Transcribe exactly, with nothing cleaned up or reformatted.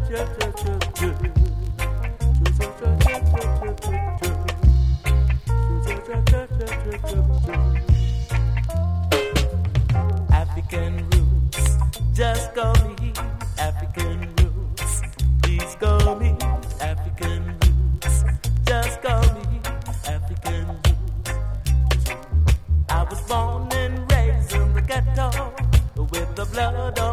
African roots, just call me African roots. Please call me African roots. Just call me African roots. I was born and raised in the ghetto with the blood of